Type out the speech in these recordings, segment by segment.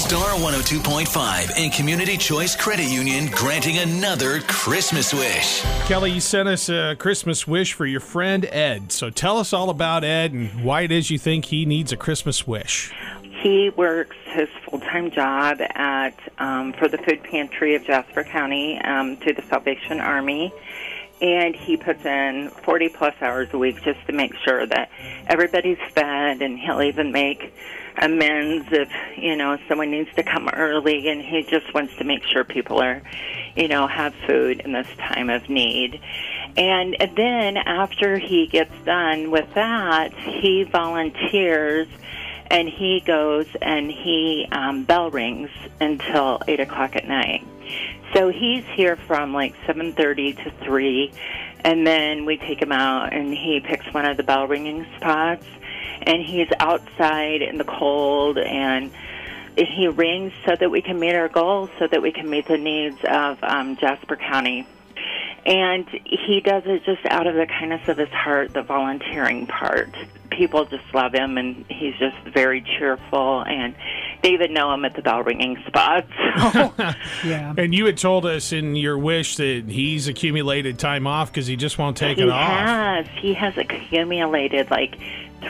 Star 102.5 and Community Choice Credit Union granting another Christmas wish. Kelly, you sent us a Christmas wish for your friend Ed. So tell us all about Ed and why it is you think he needs a Christmas wish. He works his full-time job at for the food pantry of Jasper County through the Salvation Army. And he puts in 40-plus hours a week just to make sure that everybody's fed, and he'll even make amends if, someone needs to come early, and he just wants to make sure people are, have food in this time of need. And then after he gets done with that, he volunteers, and he goes and he bell rings until 8 o'clock at night. So he's here from like 7:30 to 3, and then we take him out, and he picks one of the bell ringing spots, and he's outside in the cold, and he rings so that we can meet our goals, so that we can meet the needs of Jasper County. And he does it just out of the kindness of his heart, the volunteering part. People just love him, and he's just very cheerful, and they even know him at the bell ringing spot. So. Yeah. And you had told us in your wish that he's accumulated time off because he just won't take it off. He has accumulated like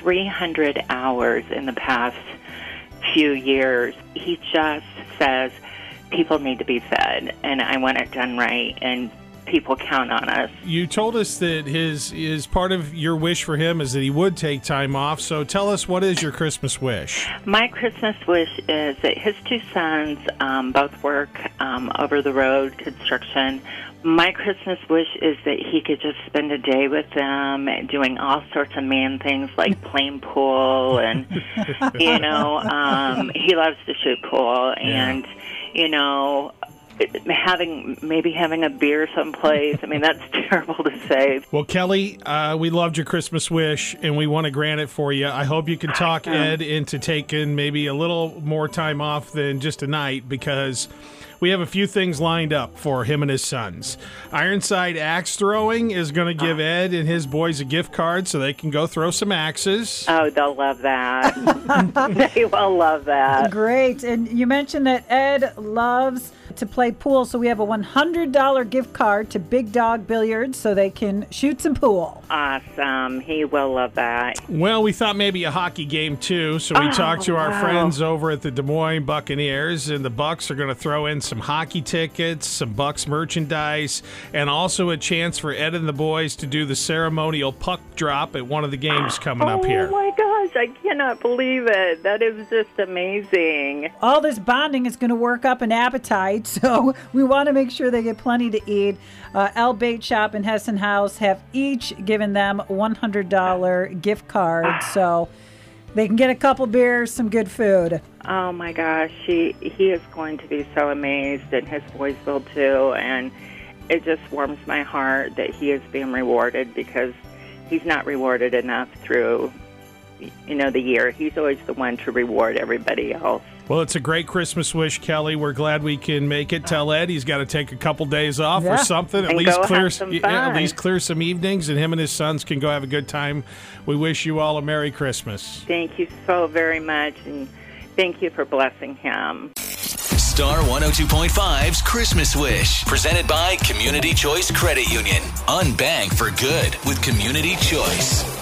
300 hours in the past few years. He just says people need to be fed, and I want it done right, and people count on us. You told us that his part of your wish for him is that he would take time off. So tell us, what is your Christmas wish? My Christmas wish is that his two sons both work over the road construction. My Christmas wish is that he could just spend a day with them doing all sorts of man things like playing pool, and he loves to shoot pool, and having a beer someplace. I mean, that's terrible to say. Well, Kelly, we loved your Christmas wish, and we want to grant it for you. I hope you can talk Ed into taking maybe a little more time off than just a night, because we have a few things lined up for him and his sons. Ironside Axe Throwing is going to give Ed and his boys a gift card so they can go throw some axes. Oh, they'll love that. They will love that. Great. And you mentioned that Ed loves to play pool, so we have a $100 gift card to Big Dog Billiards so they can shoot some pool. Awesome. He will love that. Well, we thought maybe a hockey game too, so we talked to our friends over at the Des Moines Buccaneers, and the Bucs are going to throw in some hockey tickets, some Bucs merchandise, and also a chance for Ed and the boys to do the ceremonial puck drop at one of the games coming up here. Oh my gosh, I cannot believe it. That is just amazing. All this bonding is going to work up an appetite, so we want to make sure they get plenty to eat. El Bait Shop and Hessen House have each given them $100 gift cards, so they can get a couple beers, some good food. Oh my gosh, he is going to be so amazed, and his boys will too, and it just warms my heart that he is being rewarded, because he's not rewarded enough through the year. He's always the one to reward everybody else. Well, it's a great Christmas wish, Kelly. We're glad we can make it. Tell Ed he's got to take a couple days off or something. At least clear some evenings, and him and his sons can go have a good time. We wish you all a Merry Christmas. Thank you so very much, and thank you for blessing him. Star 102.5's Christmas Wish, presented by Community Choice Credit Union. Unbank for good with Community Choice.